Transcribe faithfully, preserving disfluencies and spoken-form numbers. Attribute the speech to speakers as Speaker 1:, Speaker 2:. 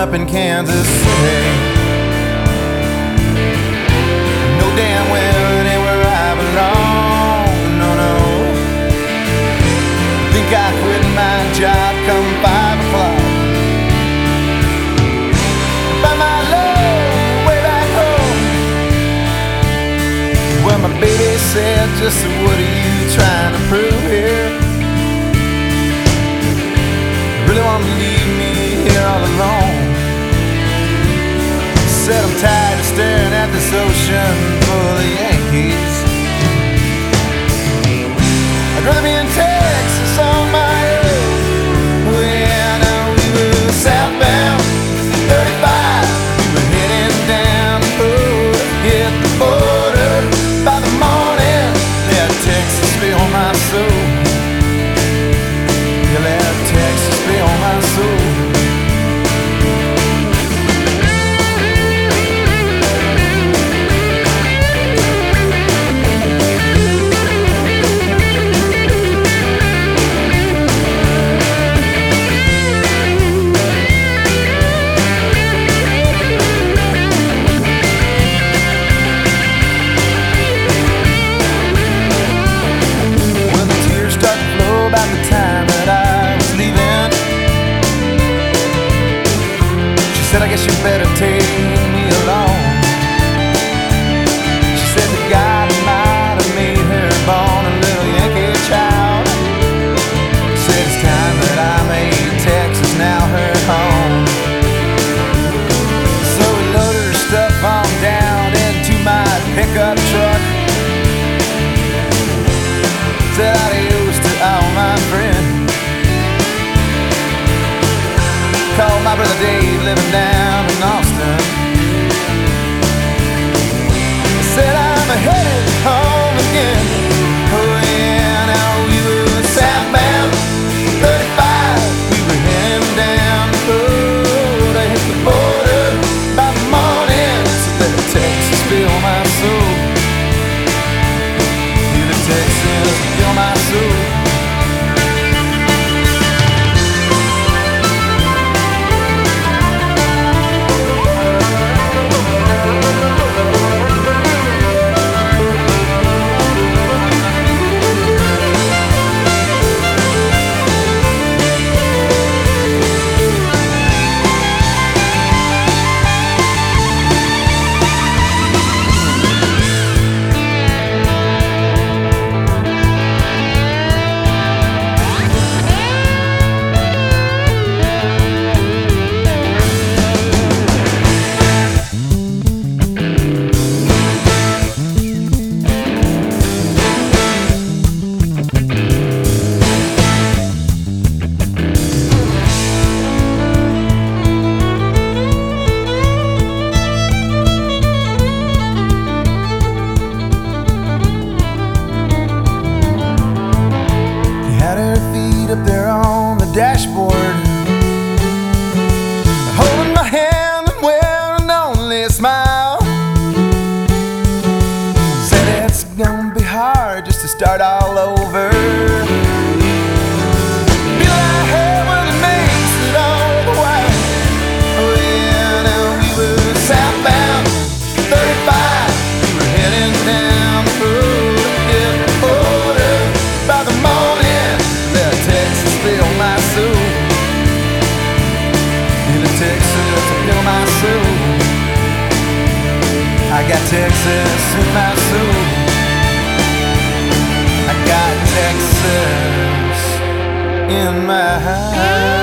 Speaker 1: up in Kansas City. Know damn well it ain't where I belong, no, no. Think I quit my job come five o'clock. Find my love way back home. Well, my baby said, just what are you trying to prove here? Really want to leave me here all alone. Said I'm tired of staring at this ocean full of Yankees. I'd rather be in Texas on my own. When we were southbound thirty-five, we were heading down the road, hit the border by the morning. Let Texas fill my soul. You let Texas fill my soul. Said, I guess you better take me along. She said that God might have made her born a little Yankee child. Said it's time that I made Texas now her home. So we loaded her stuff on down into my pickup truck. Said adios to all my friends. Called my brother Dave living down in Austin. Said I'm headed home again. Oh yeah, now we were southbound thirty-five. We were heading down the road. I hit the border by the morning. So let Texas fill my soul. You let Texas fill my soul. Up there on the dashboard, holding my hand and wearing only a smile. Said it's gonna be hard just to start all over. Feel like heaven and makes it all the while. Oh yeah, now we were southbound thirty-five. We were heading down the road, hit the border by the morning. Texas fill my soul. In the Texas fill my soul. I got Texas in my soul. I got Texas in my